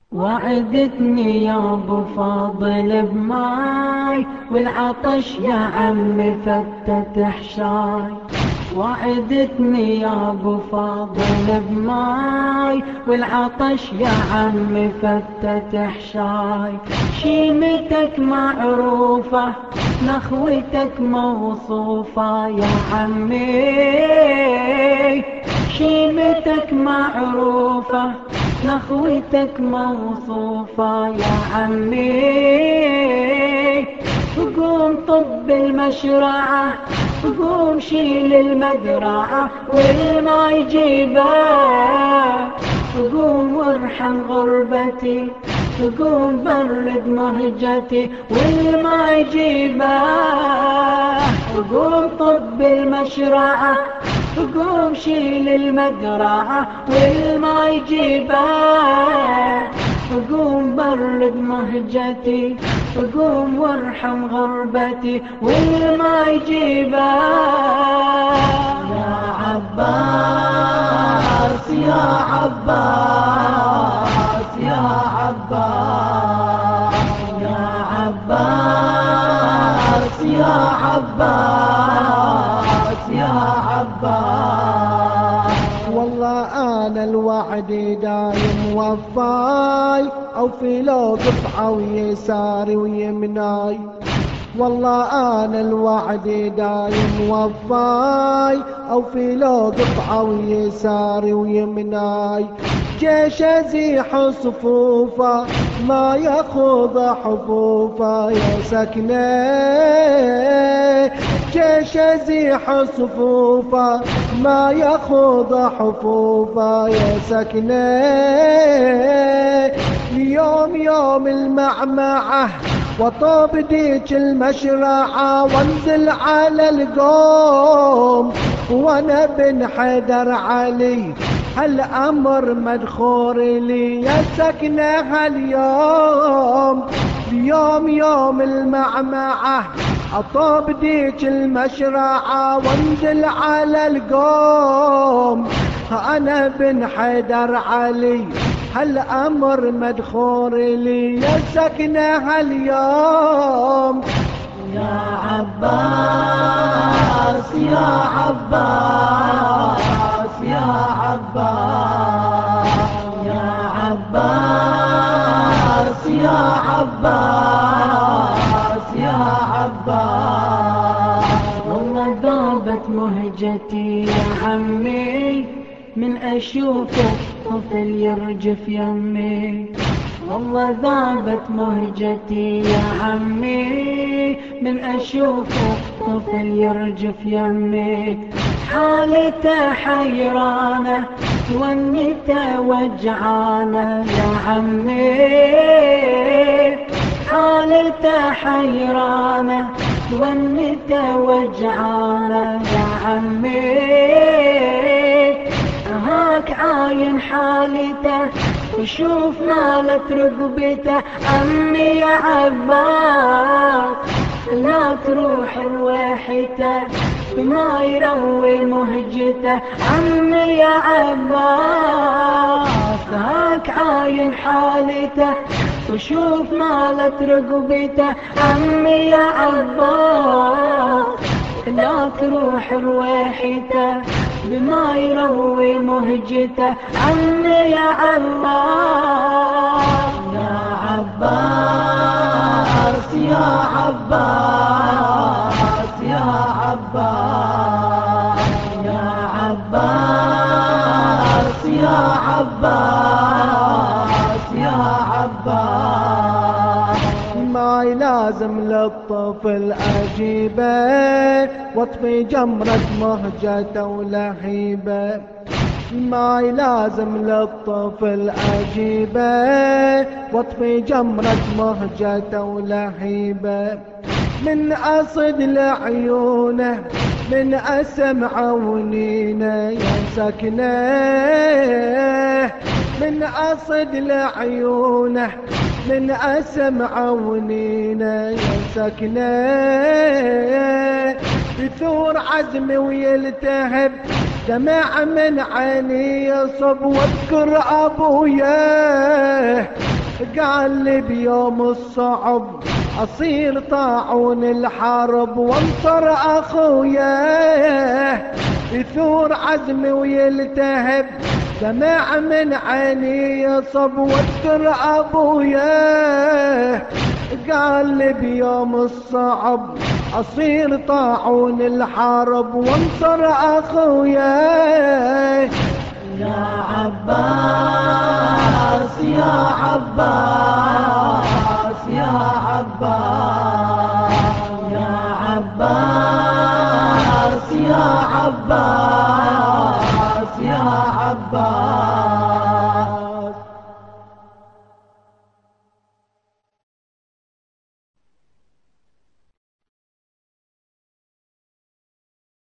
وعدتني يا ابو فاضل بماي والعطش يا عمي فتت حشاي. وعدتني يا ابو فاضل بماي والعطش يا عمي فتت حشاي. شيمتك معروفة نخوتك موصوفة يا عمي. شيمتك معروفة نخوتك موصوفة يا عمي. قوم طب المشرعة قوم شيل المدرعة والما يجيبه. قوم وارحم غربتي قوم برد مهجتي والما يجيبه. قوم طب المشرعة قوم شيل المدرعة والما يجيبه. قوم برد مهجتي قوم وارحم غربتي والما يجيبه. يا عباس يا عباس يا عباس يا عباس يا عباس يا عباس. والله انا الوعد دايم وفاي او في لو قطعه ويساري ويمناي. والله انا الوعد دايم وفاي او في لو قطعه ويساري ويمناي. جيش ازيح صفوفه ما ياخذ حفوفه يا سكنه. جيش ازيح صفوفه ما ياخذ حفوفه يا سكنه. اليوم يوم المعمعه وطوب ديك المشرعه وانزل على القوم وانا بن حيدر علي. هالامر مدخور لي يا سكنه هاليوم. اليوم يوم المعمعه اطوب ديك المشرعه وانزل على القوم انا بن حيدر علي. هالامر مدخور لي يا سكنه هاليوم. يا عباس يا عباس يا عباس يا عباس يا عباس يا عباس. والله ذابت مهجتي يا عمي من اشوفك طفل يرجف يمي. والله ذابت مهجتي يا عمي من اشوفك طفل يرجف يمي. حالته حيرانه تونته وجعانه يا عمي. حالته حيرانه تونته وجعانه يا عمي. هاك عاين حالته وشوف مالت رقبته. عمي يا عباس لا تروح رويحته ما يروي مهجته. عمي يا عباس هاك عاين حالته وشوف مالت رقبته. عمي يا عباس لا تروح رويحته بما يروي مهجته. عمي يا عباس يا عباس يا عباس يا عباس يا عباس يا عباس يا عباس. ماي لازم للطفل اجيبه واطفي جمرة مهجته ولهيبه. ماي لازم للطفل اجيبه واطفي جمرة مهجته ولهيبه. من اصد لعيونه من اسمع ونينه يا سكنه. من اصد لعيونه من اسمع ونينه يا سكنه. يثور عزمي ويلتهب دمع من عيني يصب واذكر ابويا قال لي بيوم الصعب أصير طاعون الحرب وانصر أخويا، يثور عزمي ويلتهب دمع من عيني يصب واذكر أبويا. قال لي بيوم الصعب أصير طاعون الحرب وانصر أخويا،